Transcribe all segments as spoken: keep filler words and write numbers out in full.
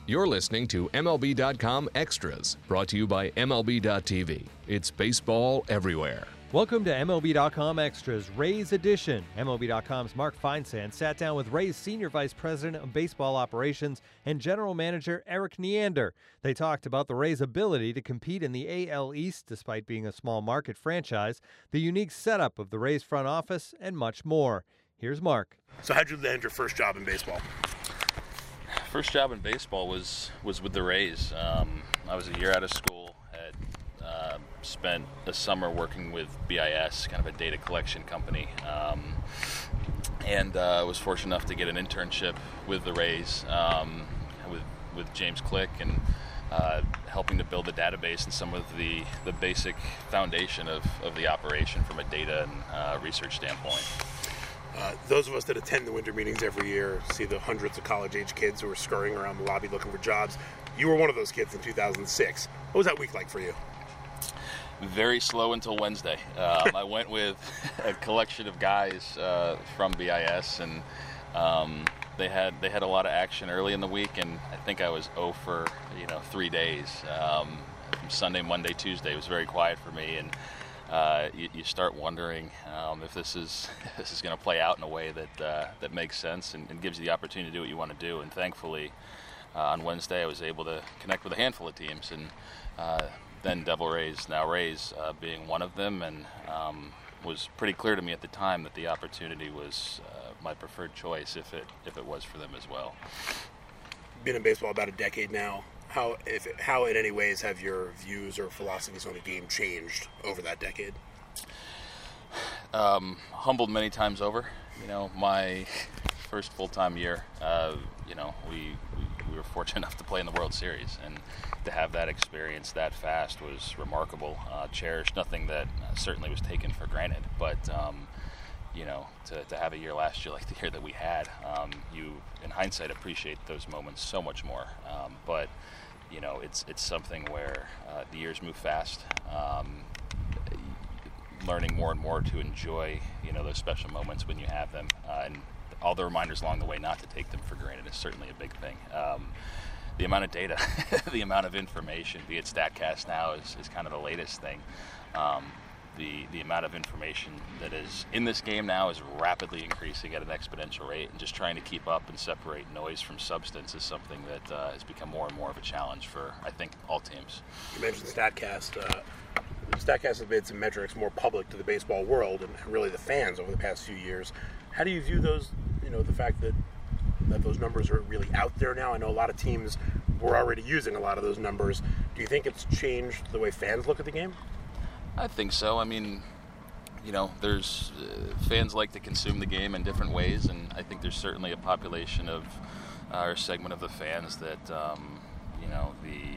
You're listening to M L B dot com Extras, brought to you by M L B dot T V. It's baseball everywhere. Welcome to M L B dot com Extras, Rays Edition. M L B dot com's Mark Feinsand sat down with Rays Senior Vice President of Baseball Operations and General Manager Erik Neander. They talked about the Rays' ability to compete in the A L East despite being a small market franchise, the unique setup of the Rays front office, and much more. Here's Mark. So how'd you land your first job in baseball? First job in baseball was, was with the Rays. Um, I was a year out of school, had uh, spent a summer working with B I S, kind of a data collection company, um, and uh, was fortunate enough to get an internship with the Rays um, with, with James Click and uh, helping to build the database and some of the, the basic foundation of, of the operation from a data and uh, research standpoint. Uh, those of us that attend the winter meetings every year see the hundreds of college-age kids who are scurrying around the lobby looking for jobs. You were one of those kids in two thousand six. What was that week like for you? Very slow until Wednesday. Um, I went with a collection of guys uh, from B I S, and um, they had they had a lot of action early in the week, and I think I was oh for you know three days. Um, from Sunday, Monday, Tuesday, it was very quiet for me, and Uh, you, you start wondering um, if this is this is going to play out in a way that uh, that makes sense and, and gives you the opportunity to do what you want to do. And thankfully, uh, on Wednesday, I was able to connect with a handful of teams, and uh, then Devil Rays, now Rays, uh, being one of them, and um, was pretty clear to me at the time that the opportunity was uh, my preferred choice if it if it was for them as well. Been in baseball about a decade now. How, if it, how in any ways have your views or philosophies on the game changed over that decade? Um, humbled many times over. You know, my first full-time year, uh, you know, we, we we were fortunate enough to play in the World Series, and to have that experience that fast was remarkable. Uh, cherished, nothing that certainly was taken for granted, but um, you know, to, to have a year last year like the year that we had, um, you, in hindsight, appreciate those moments so much more. Um, but you know, it's it's something where uh, the years move fast. Um, learning more and more to enjoy, you know, those special moments when you have them, uh, and all the reminders along the way not to take them for granted is certainly a big thing. Um, the amount of data, the amount of information, be it StatCast now is, is kind of the latest thing. Um, the the amount of information that is in this game now is rapidly increasing at an exponential rate, and just trying to keep up and separate noise from substance is something that uh, has become more and more of a challenge for, I think, all teams. You mentioned StatCast. Uh, StatCast has made some metrics more public to the baseball world and really the fans over the past few years. How do you view those, you know, the fact that that those numbers are really out there now? I know a lot of teams were already using a lot of those numbers. Do you think it's changed the way fans look at the game? I think so. I mean, you know, there's uh, fans like to consume the game in different ways, and I think there's certainly a population of uh, or segment of the fans that, um, you know, the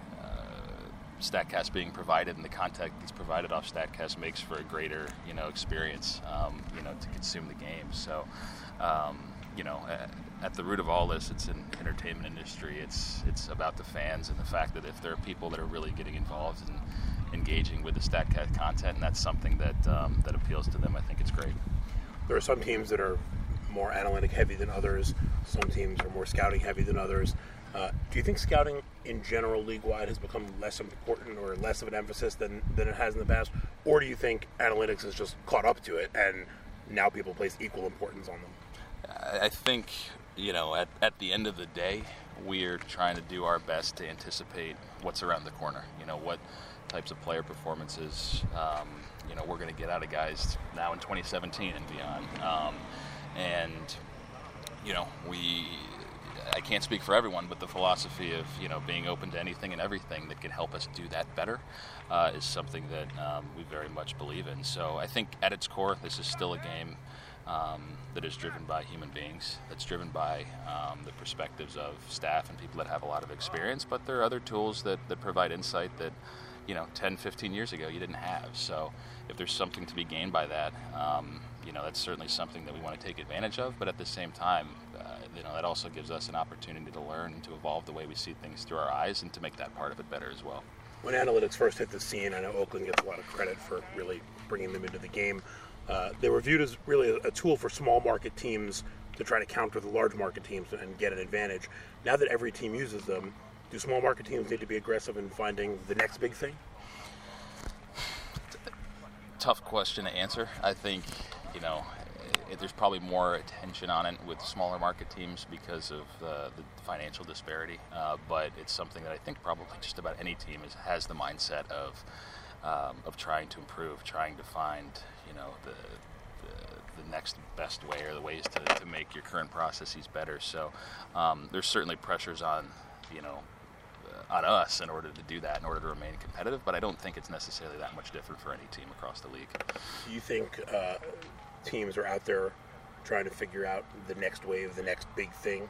uh, StatCast being provided and the content that's provided off StatCast makes for a greater, you know, experience, um, you know, to consume the game. So, um, you know, at, at the root of all this, it's an entertainment industry. It's it's about the fans and the fact that if there are people that are really getting involved and engaging with the StatCast content, and that's something that um, that appeals to them, I think it's great. There are some teams that are more analytic heavy than others. Some teams are more scouting heavy than others. Uh, do you think scouting in general, league-wide, has become less important or less of an emphasis than, than it has in the past? Or do you think analytics has just caught up to it and now people place equal importance on them? I think, you know, at, at the end of the day, we're trying to do our best to anticipate what's around the corner. You know, what types of player performances, um, you know, we're going to get out of guys now in twenty seventeen and beyond. Um, and, you know, we, I can't speak for everyone, but the philosophy of, you know, being open to anything and everything that can help us do that better uh, is something that um, we very much believe in. So I think at its core, this is still a game um, that is driven by human beings, that's driven by um, the perspectives of staff and people that have a lot of experience, but there are other tools that, that provide insight that, you know, ten, fifteen years ago you didn't have. So if there's something to be gained by that, um, you know, that's certainly something that we want to take advantage of. But at the same time, uh, you know, that also gives us an opportunity to learn and to evolve the way we see things through our eyes and to make that part of it better as well. When analytics first hit the scene, I know Oakland gets a lot of credit for really bringing them into the game. Uh, they were viewed as really a, a tool for small market teams to try to counter the large market teams and get an advantage. Now that every team uses them, do small market teams need to be aggressive in finding the next big thing? Tough question to answer. I think, you know, it, there's probably more attention on it with smaller market teams because of uh, the financial disparity. Uh, but it's something that I think probably just about any team is, has the mindset of um, of trying to improve, trying to find, you know, the the, the next best way or the ways to, to make your current processes better. So um, there's certainly pressures on, you know, on us in order to do that, in order to remain competitive, but I don't think it's necessarily that much different for any team across the league. Do you think uh, teams are out there trying to figure out the next wave, the next big thing?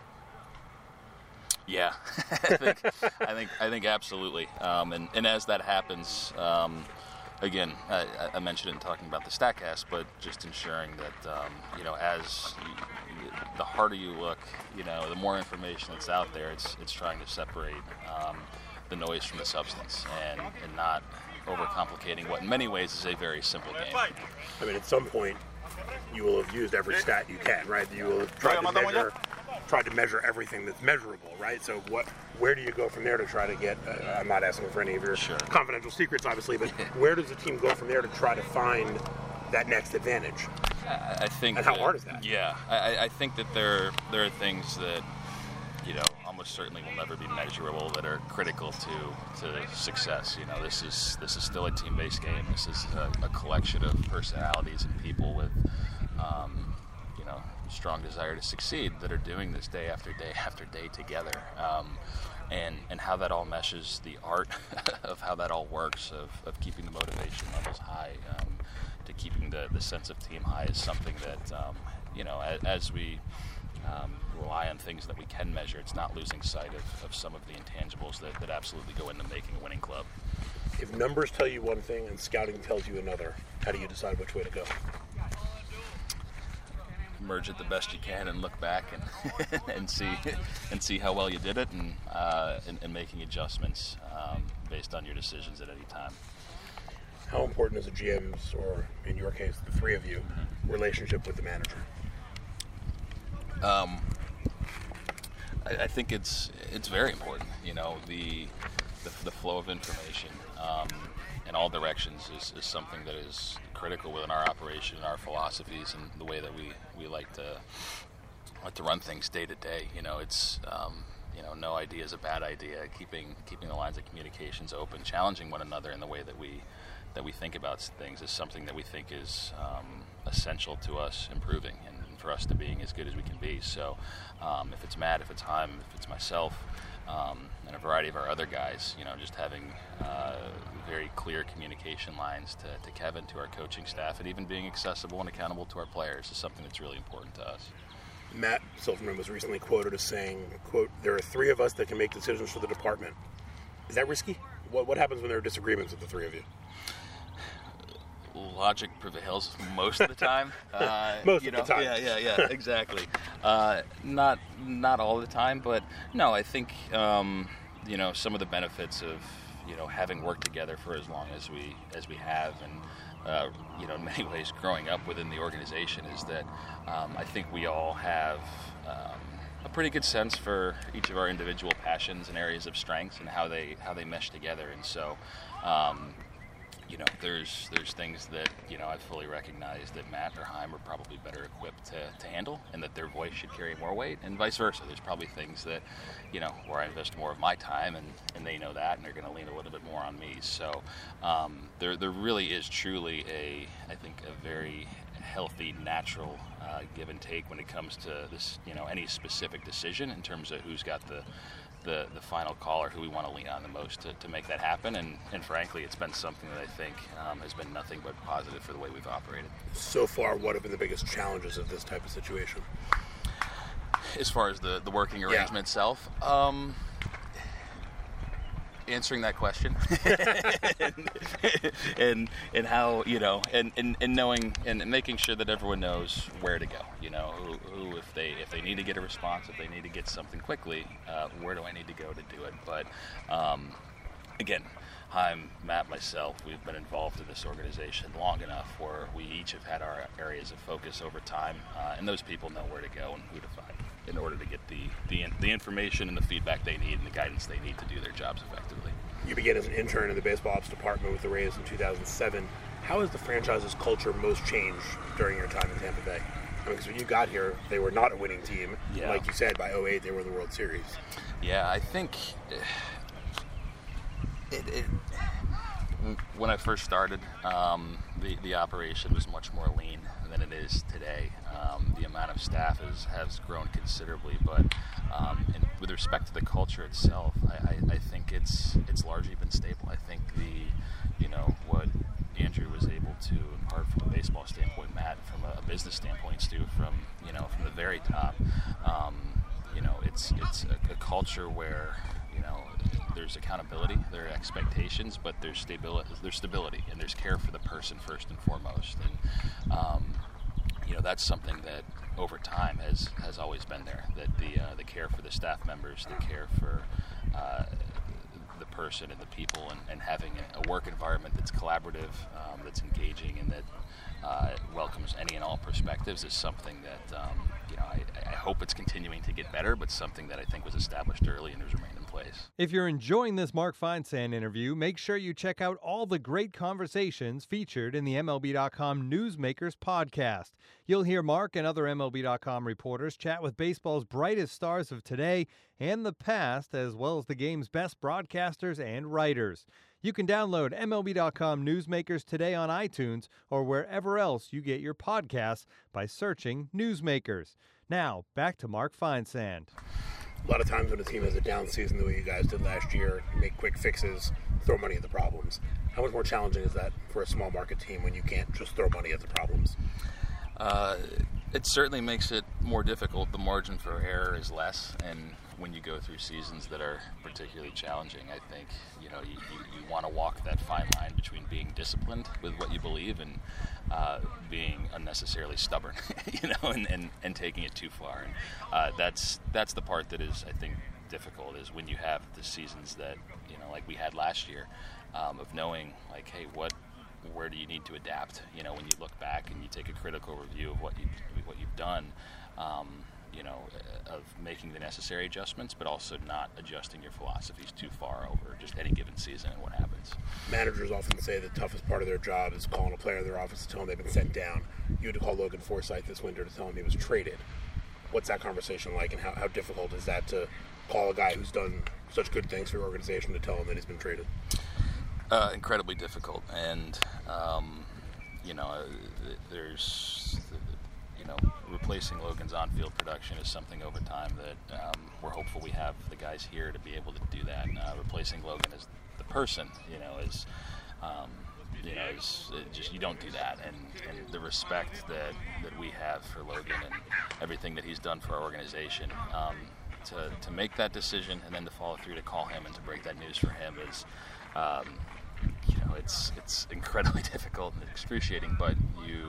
Yeah, I think I think I think absolutely. Um, and, and as that happens, um, again, I, I mentioned it in talking about the StatCast, but just ensuring that um, you know, as you, the harder you look, you know, the more information that's out there, it's it's trying to separate um, the noise from the substance and, and not overcomplicating what in many ways is a very simple game. I mean, at some point, you will have used every stat you can, right? You will have tried to measure, tried to measure everything that's measurable, right? So what, where do you go from there to try to get, uh, I'm not asking for any of your sure. confidential secrets, obviously, but where does the team go from there to try to find that next advantage? I, I think. And how that, hard is that? Yeah, I, I think that there there are things that, you know, almost certainly will never be measurable that are critical to to success. You know, this is this is still a team-based game. This is a, a collection of personalities and people with, um, you know, strong desire to succeed that are doing this day after day after day together. Um, and and how that all meshes, the art of how that all works, of, of keeping the motivation levels high, um, to keeping the, the sense of team high is something that, um, you know, as, as we um, rely on things that we can measure, it's not losing sight of, of some of the intangibles that, that absolutely go into making a winning club. If numbers tell you one thing and scouting tells you another, how do you decide which way to go? Merge it the best you can and look back and and see and see how well you did it, and uh, and, and making adjustments um, based on your decisions at any time. How important is a G M's, or in your case, the three of you, relationship with the manager? Um, I, I think it's it's very important. You know, the the, the flow of information um, in all directions is, is something that is critical within our operation, our philosophies, and the way that we, we like to like to run things day to day. You know, it's um, you know, no idea is a bad idea. Keeping keeping the lines of communications open, challenging one another in the way that we that we think about things is something that we think is um, essential to us improving and for us to being as good as we can be. So um, if it's Matt, if it's Chaim, if it's myself, um, and a variety of our other guys, you know, just having uh, very clear communication lines to, to Kevin, to our coaching staff, and even being accessible and accountable to our players is something that's really important to us. Matt Silverman was recently quoted as saying, quote, "There are three of us that can make decisions for the department." Is that risky? What, what happens when there are disagreements with the three of you? Logic prevails most of the time. Uh, most you of know, the time. Yeah, yeah, yeah, exactly. Uh, not not all the time, but no, I think um, you know, some of the benefits of, you know, having worked together for as long as we as we have, and uh, you know, in many ways growing up within the organization, is that um, I think we all have um, a pretty good sense for each of our individual passions and areas of strengths and how they how they mesh together, and so. Um, You know, there's there's things that, you know, I fully recognize that Matt or Chaim are probably better equipped to, to handle, and that their voice should carry more weight, and vice versa. There's probably things that, you know, where I invest more of my time, and, and they know that, and they're going to lean a little bit more on me. So um, there there really is truly a, I think, a very healthy, natural uh, give and take when it comes to this, you know, any specific decision in terms of who's got the The, the final call, or who we want to lean on the most to, to make that happen, and, and frankly, it's been something that I think um, has been nothing but positive for the way we've operated. So far, what have been the biggest challenges of this type of situation? As far as the, the working arrangement yeah. itself, um, answering that question and, and and how, you know, and, and, and knowing and making sure that everyone knows where to go, you know, who, who if they if they need to get a response, if they need to get something quickly, uh, where do I need to go to do it? But um, again, I'm Matt, myself, we've been involved in this organization long enough where we each have had our areas of focus over time, uh, and those people know where to go and who to find in order to get the, the the information and the feedback they need and the guidance they need to do their jobs effectively. You began as an intern in the baseball ops department with the Rays in two thousand seven. How has the franchise's culture most changed during your time in Tampa Bay? I mean, because when you got here, they were not a winning team. Yeah. Like you said, by oh eight, they were in the World Series. Yeah, I think it, it, when I first started, um, the, the operation was much more lean than it is today. Um, the amount of staff is, has grown considerably, but um, and with respect to the culture itself, I, I, I think it's it's largely been stable. I think the, you know, what Andrew was able to impart from a baseball standpoint, Matt from a business standpoint, Stu from, you know, from the very top, um, you know, it's it's a, a culture where, you know, there's accountability, there are expectations, but there's stability, there's stability, and there's care for the person first and foremost. And um, you know, that's something that over time has, has always been there. That the uh, the care for the staff members, the care for uh, the person and the people, and, and having a work environment that's collaborative, um, that's engaging, and that uh, welcomes any and all perspectives is something that um, you know I, I hope it's continuing to get better, but something that I think was established early and has remained in place. If you're enjoying this Mark Feinsand interview, make sure you check out all the great conversations featured in the M L B dot com Newsmakers podcast. You'll hear Mark and other M L B dot com reporters chat with baseball's brightest stars of today and the past, as well as the game's best broadcasters and writers. You can download M L B dot com Newsmakers today on iTunes or wherever else you get your podcasts by searching Newsmakers. Now, back to Mark Feinsand. A lot of times when a team has a down season the way you guys did last year, you make quick fixes, throw money at the problems. How much more challenging is that for a small market team when you can't just throw money at the problems? Uh, it certainly makes it more difficult. The margin for error is less, and when you go through seasons that are particularly challenging, I think, you know, you, you, you want to walk that fine line between being disciplined with what you believe and uh, being unnecessarily stubborn, you know, and, and, and taking it too far. And uh, that's that's the part that is, I think, difficult, is when you have the seasons that, you know, like we had last year, um, of knowing, like, hey, what, where do you need to adapt? You know, when you look back and you take a critical review of what you what you've done. Um, you know, of making the necessary adjustments, but also not adjusting your philosophies too far over just any given season and what happens. Managers often say the toughest part of their job is calling a player in their office to tell them they've been sent down. You had to call Logan Forsythe this winter to tell him he was traded. What's that conversation like, and how, how difficult is that to call a guy who's done such good things for your organization to tell him that he's been traded? Uh, incredibly difficult, and um, you know, there's, you know, replacing Logan's on-field production is something over time that um, we're hopeful we have the guys here to be able to do that. Uh, replacing Logan as the person, you know, is um, you know, is just, you don't do that, and, and the respect that that we have for Logan and everything that he's done for our organization. Um, to to make that decision and then to follow through to call him and to break that news for him is. Um, you know, it's it's incredibly difficult and excruciating, but you,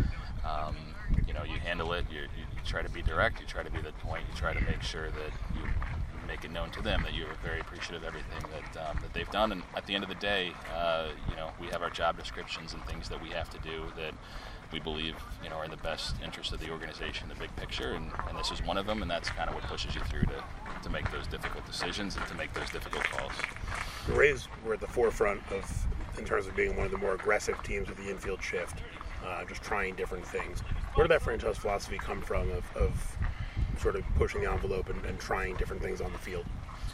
um, you know, you handle it. You, you try to be direct. You try to be the point. You try to make sure that you make it known to them that you're very appreciative of everything that um, that they've done. And at the end of the day, uh, you know, we have our job descriptions and things that we have to do that we believe, you know, are in the best interest of the organization, the big picture, and, and this is one of them. And that's kind of what pushes you through to to make those difficult decisions and to make those difficult calls. The Rays were at the forefront of, in terms of being one of the more aggressive teams with the infield shift, uh, just trying different things. Where did that franchise philosophy come from of, of sort of pushing the envelope and, and trying different things on the field?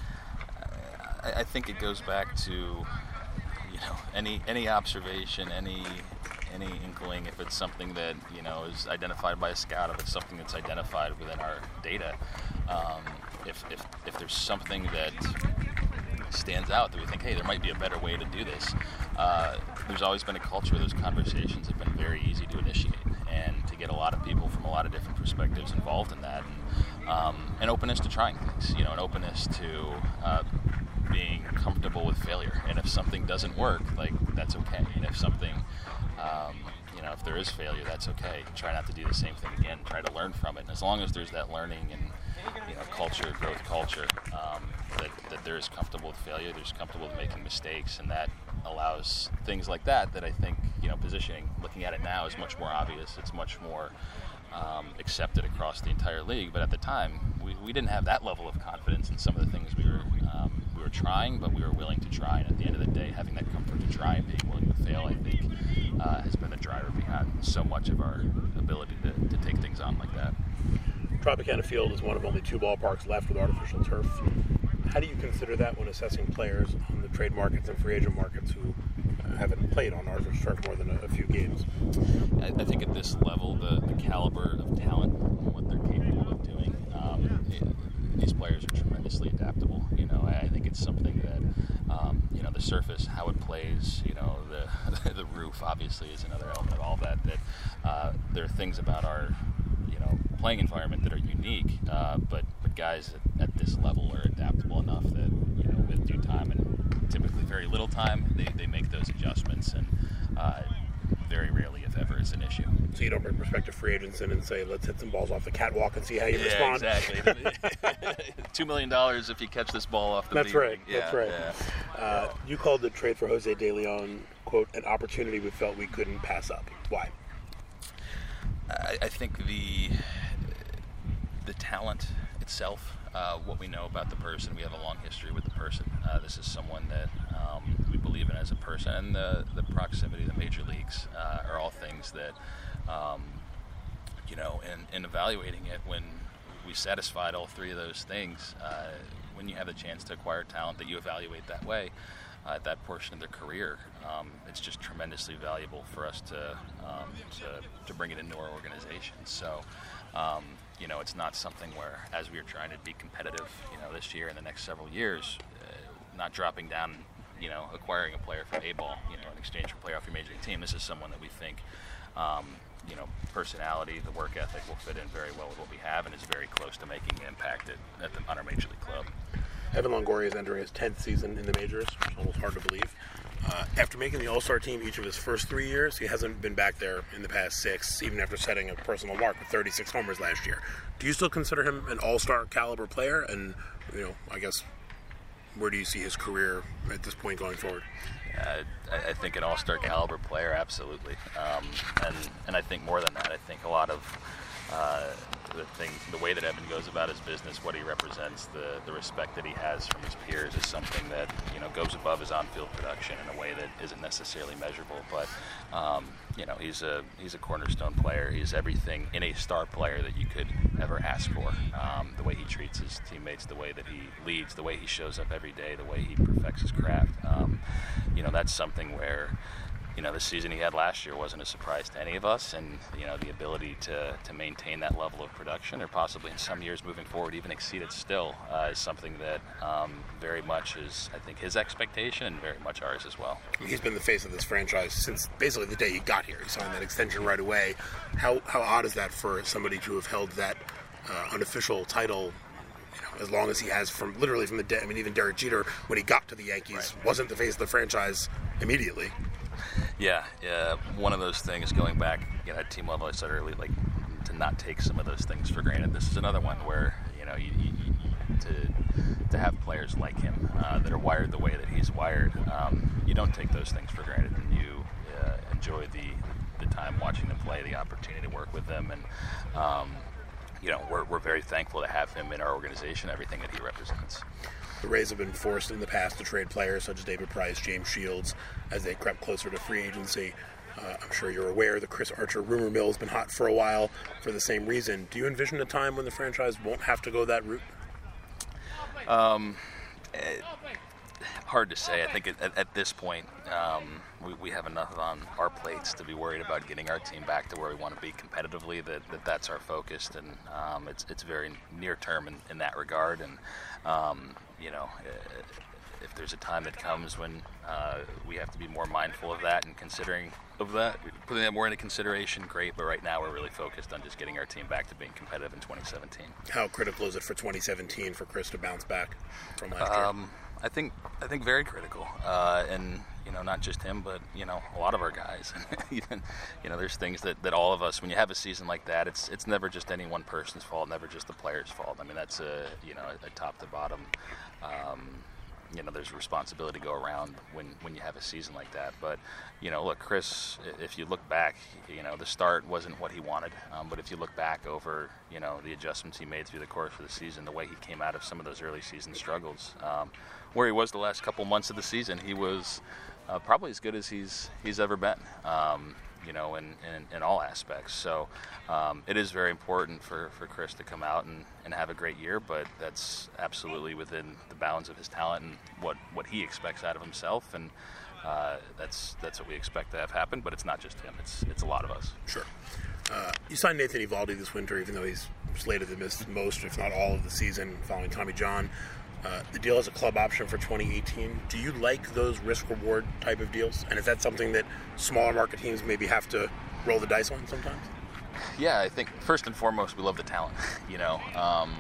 I, I think it goes back to, you know, any any observation, any any inkling, if it's something that, you know, is identified by a scout, if it's something that's identified within our data, um, if, if if there's something that stands out that we think, hey, there might be a better way to do this. Uh, there's always been a culture where those conversations have been very easy to initiate and to get a lot of people from a lot of different perspectives involved in that, and um, an openness to trying things, you know, an openness to uh, being comfortable with failure. And if something doesn't work, like, that's okay. And if something, um, you know, if there is failure, that's okay. Try not to do the same thing again. Try to learn from it. And as long as there's that learning and you know, culture, growth culture, um, that, that they're as comfortable with failure, they're as comfortable with making mistakes, and that allows things like that, that I think, you know, positioning, looking at it now, is much more obvious. It's much more um, accepted across the entire league. But at the time, we, we didn't have that level of confidence in some of the things we were um, we were trying, but we were willing to try. And at the end of the day, having that comfort to try and being willing to fail, I think, uh, has been the driver behind so much of our ability to, to take things on like that. Tropicana Field is one of only two ballparks left with artificial turf. How do you consider that when assessing players on the trade markets and free agent markets who uh, haven't played on artificial turf more than a, a few games? I, I think at this level, the, the caliber of talent and what they're capable of doing, um, it, these players are tremendously adaptable. You know, I, I think it's something that, um, you know, the surface, how it plays, you know, the the roof obviously is another element of all that. That uh, there are things about our, you know, playing environment that are unique, uh, but but guys at, at this level are adaptable enough that, you know, with due time and typically very little time, they, they make those adjustments, and uh, very rarely, if ever, is an issue. So you don't bring prospective free agents in and say, let's hit some balls off the catwalk and see how you yeah, respond? Exactly. Two million dollars if you catch this ball off the That's beam. right. Yeah, That's right. Yeah. Uh, you called the trade for Jose De Leon, quote, an opportunity we felt we couldn't pass up. Why? I, I think the the talent itself, uh, what we know about the person, we have a long history with the person. Uh, this is someone that um, we believe in as a person, and the, the proximity to the major leagues uh, are all things that, um, you know, in, in evaluating it, when we satisfied all three of those things, uh, when you have the chance to acquire talent that you evaluate that way, uh, at that portion of their career, um, it's just tremendously valuable for us to, um, to to bring it into our organization. So, um, you know, it's not something where, as we are trying to be competitive, you know, this year and the next several years, uh, not dropping down, you know, acquiring a player from A-ball, you know, in exchange for a player off your major league team. This is someone that we think, um, you know, personality, the work ethic will fit in very well with what we have, and is very close to making an impact at, at the, on our major league club. Evan Longoria is entering his tenth season in the majors, which is almost hard to believe. Uh, after making the All-Star team each of his first three years, he hasn't been back there in the past six, even after setting a personal mark with thirty-six homers last year. Do you still consider him an All-Star caliber player? And, you know, I guess, where do you see his career at this point going forward? Uh, I, I think an All-Star caliber player, absolutely. Um, and, and I think more than that, I think a lot of uh, the thing, the way that Evan goes about his business, what he represents, the, the respect that he has from his peers is something that, you know, goes above his on-field production in a way that isn't necessarily measurable. But, um, you know, he's a he's a cornerstone player. He's everything in a star player that you could ever ask for. Um, the way he treats his teammates, the way that he leads, the way he shows up every day, the way he perfects his craft. Um, you know, that's something where, you know, the season he had last year wasn't a surprise to any of us, and, you know, the ability to, to maintain that level of production, or possibly in some years moving forward even exceed it still, uh, is something that um, very much is, I think, his expectation and very much ours as well. He's been the face of this franchise since basically the day he got here. He signed that extension right away. How how odd is that for somebody to have held that uh, unofficial title, you know, as long as he has, from literally from the day? I mean, even Derek Jeter, when he got to the Yankees, right, wasn't the face of the franchise immediately. Yeah, yeah. One of those things, going back, you know, at team level, I said earlier, like, to not take some of those things for granted. This is another one where, you know, you, you, you, to to have players like him uh, that are wired the way that he's wired, um, you don't take those things for granted, and you uh, enjoy the the time watching them play, the opportunity to work with them, and um, you know, we're we're very thankful to have him in our organization, everything that he represents. The Rays have been forced in the past to trade players such as David Price, James Shields, as they crept closer to free agency. Uh, I'm sure you're aware the Chris Archer rumor mill has been hot for a while for the same reason. Do you envision a time when the franchise won't have to go that route? Um, it, hard to say. I think at, at this point, um, we, we have enough on our plates to be worried about getting our team back to where we want to be competitively, that, that that's our focus, and um, it's it's very near term in, in that regard. And um, you know, if there's a time that comes when uh, we have to be more mindful of that and considering of that, putting that more into consideration, great. But right now, we're really focused on just getting our team back to being competitive in twenty seventeen. How critical is it for twenty seventeen for Chris to bounce back from last um, year? I think I think very critical, uh, and you know, not just him, but you know, a lot of our guys. Even, you know, there's things that, that all of us, when you have a season like that, it's it's never just any one person's fault, never just the player's fault. I mean, that's a you know a, a top to bottom. Um, you know, there's a responsibility to go around when, when you have a season like that. But, you know, look, Chris, if you look back, you know, the start wasn't what he wanted. Um, but if you look back over, you know, the adjustments he made through the course of the season, the way he came out of some of those early season struggles, um, where he was the last couple months of the season, he was uh, probably as good as he's he's ever been. Um, you know, in, in, in all aspects. So um, it is very important for, for Chris to come out and, and have a great year, but that's absolutely within the bounds of his talent and what, what he expects out of himself, and uh, that's that's what we expect to have happen, but it's not just him, it's it's a lot of us. Sure. Uh, you signed Nathan Eovaldi this winter, even though he's slated to miss most, if not all, of the season following Tommy John. Uh, the deal has a club option for twenty eighteen. Do you like those risk-reward type of deals? And is that something that smaller market teams maybe have to roll the dice on sometimes? Yeah, I think first and foremost, we love the talent. You know, um,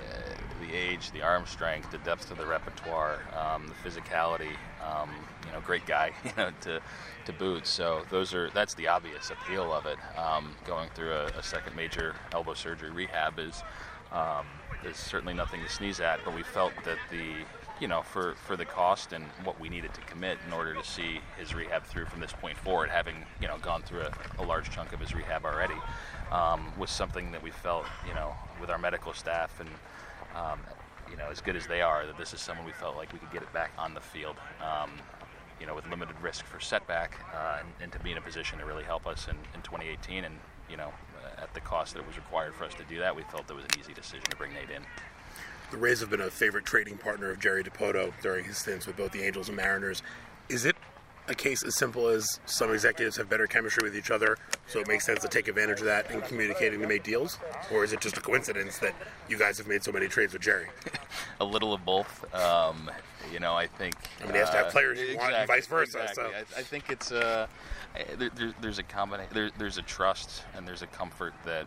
the age, the arm strength, the depth of the repertoire, um, the physicality. Um, you know, great guy. You know, to to boot. So those are that's the obvious appeal of it. Um, going through a, a second major elbow surgery rehab is. Um, There's certainly nothing to sneeze at, but we felt that the, you know, for, for the cost and what we needed to commit in order to see his rehab through from this point forward, having, you know, gone through a, a large chunk of his rehab already, um, was something that we felt, you know, with our medical staff and, um, you know, as good as they are, that this is someone we felt like we could get it back on the field, um, you know, with limited risk for setback, uh, and, and to be in a position to really help us in, in twenty eighteen. And, you know, at the cost that was required for us to do that, we felt it was an easy decision to bring Nate in. The Rays have been a favorite trading partner of Jerry Dipoto during his stints with both the Angels and Mariners. Is it a case as simple as some executives have better chemistry with each other, so it makes sense to take advantage of that in communicating to make deals? Or is it just a coincidence that you guys have made so many trades with Jerry? A little of both. Um, you know, I think... I mean, he has to have players you uh, want and vice versa. Exactly. So. I, I think it's a... There, there, there's a combination. There, there's a trust and there's a comfort that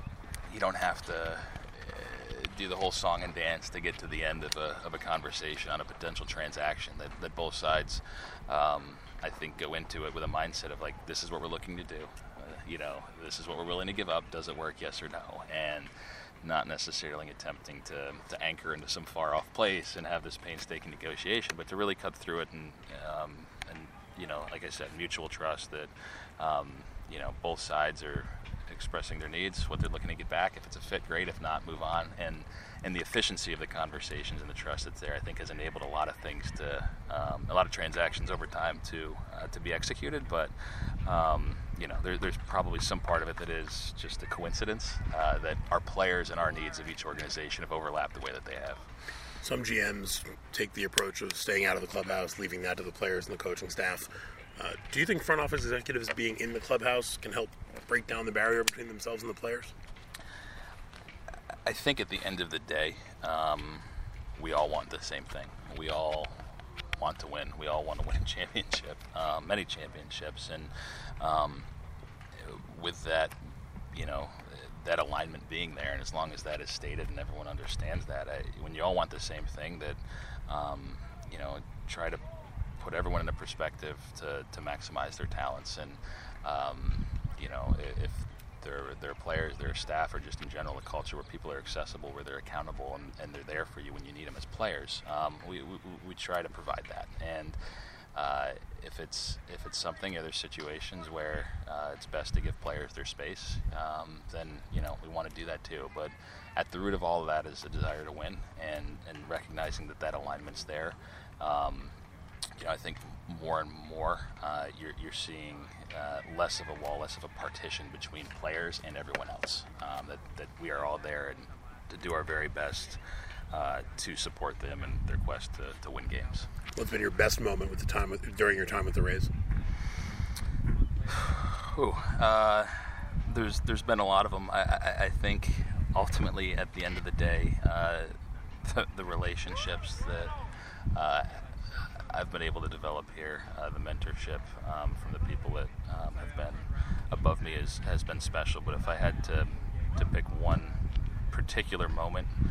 you don't have to uh, do the whole song and dance to get to the end of a of a conversation on a potential transaction. That that both sides, um, I think, go into it with a mindset of like, this is what we're looking to do. Uh, you know, this is what we're willing to give up. Does it work? Yes or no? And not necessarily attempting to to anchor into some far off place and have this painstaking negotiation, but to really cut through it and um, and. You know, like I said, mutual trust that, um, you know, both sides are expressing their needs, what they're looking to get back. If it's a fit, great. If not, move on. And and the efficiency of the conversations and the trust that's there, I think, has enabled a lot of things to, um, a lot of transactions over time to uh, to be executed. But, um, you know, there, there's probably some part of it that is just a coincidence uh, that our players and our needs of each organization have overlapped the way that they have. Some G Ms take the approach of staying out of the clubhouse, leaving that to the players and the coaching staff. Uh, do you think front office executives being in the clubhouse can help break down the barrier between themselves and the players? I think at the end of the day, um, we all want the same thing. We all want to win. We all want to win a championship, um, many championships. And um, with that, you know, that alignment being there, and as long as that is stated and everyone understands that, I, when you all want the same thing, that um, you know, try to put everyone in a perspective to, to maximize their talents. And um, you know, if their their players, their staff, or just in general a culture where people are accessible, where they're accountable, and, and they're there for you when you need them as players, um, we, we we try to provide that. And Uh, if it's if it's something, or there's situations where uh, it's best to give players their space, um, then you know we want to do that too. But at the root of all of that is a desire to win, and, and recognizing that that alignment's there. Um, you know, I think more and more uh, you're you're seeing uh, less of a wall, less of a partition between players and everyone else. Um, that that we are all there and to do our very best uh, to support them in their quest to, to win games. What's been your best moment with the time with, during your time with the Rays? Ooh, uh, there's there's been a lot of them. I, I, I think ultimately at the end of the day, uh, the, the relationships that uh, I've been able to develop here, uh, the mentorship um, from the people that um, have been above me is, has been special. But if I had to to pick one particular moment,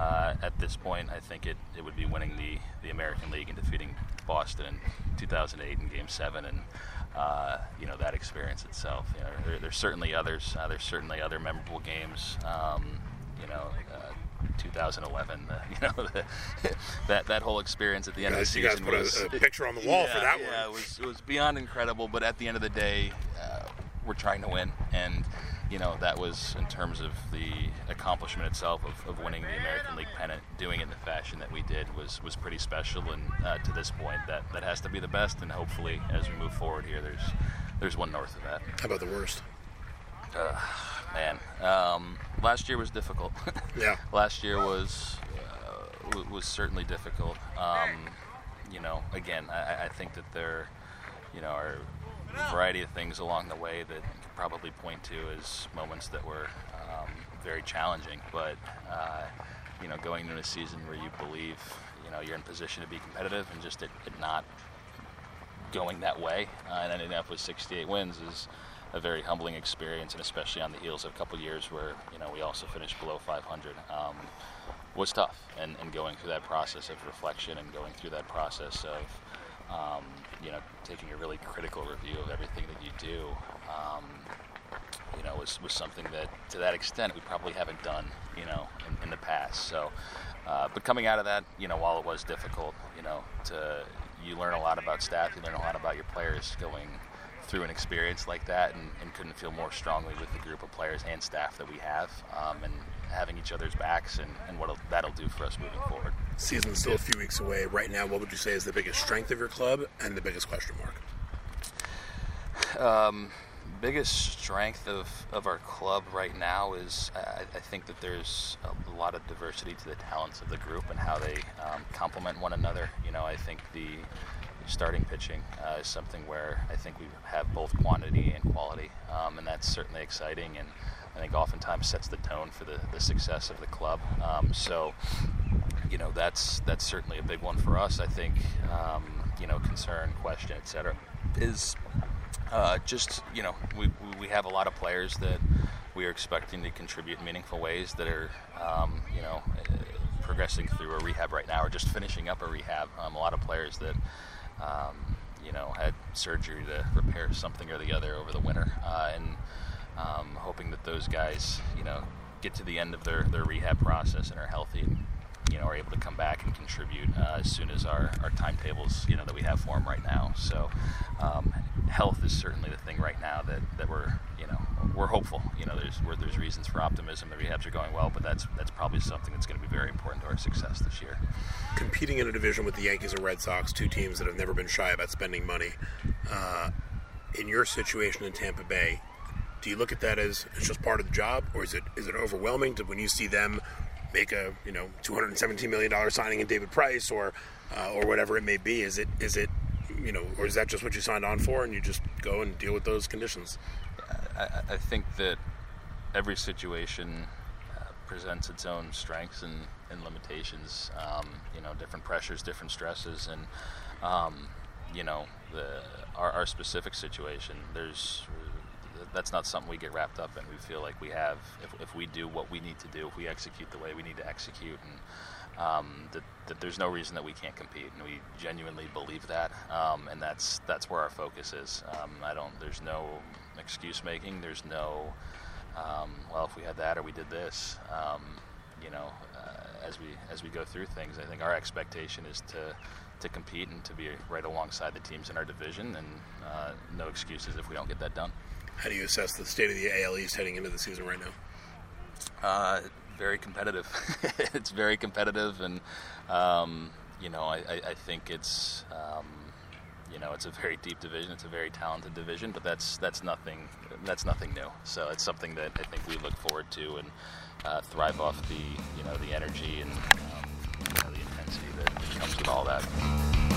uh, at this point, I think it, it would be winning the, the American League and defeating Boston in two thousand eight in Game Seven, and uh, you know, that experience itself. You know, there, there's certainly others. Uh, there's certainly other memorable games. Um, you know. Uh, two thousand eleven, uh, you know, the, that that whole experience at the end guys, of the season. You guys was, put a, a picture on the wall yeah, for that yeah, one. it was, it was beyond incredible, but at the end of the day, uh, we're trying to win. And, you know, that was in terms of the accomplishment itself of, of winning the American League pennant, doing it in the fashion that we did was, was pretty special. And uh, to this point, that, that has to be the best. And hopefully, as we move forward here, there's there's one north of that. How about the worst? Uh, man, um, last year was difficult. Yeah. Last year was uh, w- was certainly difficult. Um, you know, again, I, I think that there, you know, are a variety of things along the way that you could probably point to as moments that were um, very challenging. But uh, you know, going into a season where you believe, you know, you're in position to be competitive, and just it, it not going that way, uh, and ending up with sixty-eight wins is a very humbling experience, and especially on the heels of a couple years where, you know, we also finished below five hundred, um, was tough. And, and going through that process of reflection and going through that process of, um, you know, taking a really critical review of everything that you do, um, you know, was, was something that, to that extent, we probably haven't done, you know, in, in the past. So, uh, but coming out of that, you know, while it was difficult, you know, to you learn a lot about staff, you learn a lot about your players going through an experience like that, and, and couldn't feel more strongly with the group of players and staff that we have, um, and having each other's backs, and, and what that'll do for us moving forward. Season's still a few weeks away. Right now, what would you say is the biggest strength of your club and the biggest question mark? Um, biggest strength of, of our club right now is I, I think that there's a lot of diversity to the talents of the group and how they um, complement one another. You know, I think the starting pitching uh, is something where I think we have both quantity and quality, um, and that's certainly exciting, and I think oftentimes sets the tone for the, the success of the club. Um, so, you know, that's that's certainly a big one for us. I think, um, you know, concern, question, et cetera, is uh, just, you know, we we have a lot of players that we are expecting to contribute in meaningful ways that are, um, you know, progressing through a rehab right now or just finishing up a rehab. Um, a lot of players that Um, you know, had surgery to repair something or the other over the winter, uh, and um, hoping that those guys, you know, get to the end of their, their rehab process and are healthy, and, you know, are able to come back and contribute uh, as soon as our, our timetables, you know, that we have for them right now. So um, health is certainly the thing right now that, that we're, you know, we're hopeful. You know, there's we're, there's reasons for optimism. The rehabs are going well, but that's that's probably something that's going to be very important to our success this year. Competing in a division with the Yankees and Red Sox, two teams that have never been shy about spending money, uh, in your situation in Tampa Bay, do you look at that as it's just part of the job, or is it is it overwhelming to when you see them make a you know two hundred seventeen million dollars signing in David Price or uh, or whatever it may be? Is it is it you know, or is that just what you signed on for and you just go and deal with those conditions? I, I think that every situation uh, presents its own strengths and, and limitations. Um, you know, different pressures, different stresses, and um, you know, the our, our specific situation. There's that's not something we get wrapped up in. We feel like we have, if, if we do what we need to do, if we execute the way we need to execute, and um, that, that there's no reason that we can't compete, and we genuinely believe that, um, and that's that's where our focus is. Um, I don't. There's no excuse making. There's no, um, well, if we had that or we did this. Um, you know, uh, as we as we go through things, I think our expectation is to to compete and to be right alongside the teams in our division, and uh, no excuses if we don't get that done. How do you assess the state of the A L East heading into the season right now? Uh, very competitive. It's very competitive, and um, you know, I, I think it's um, you know, it's a very deep division. It's a very talented division, but that's that's nothing that's nothing new. So it's something that I think we look forward to and uh, thrive off the you know the energy and um, you know, the intensity that comes with all that.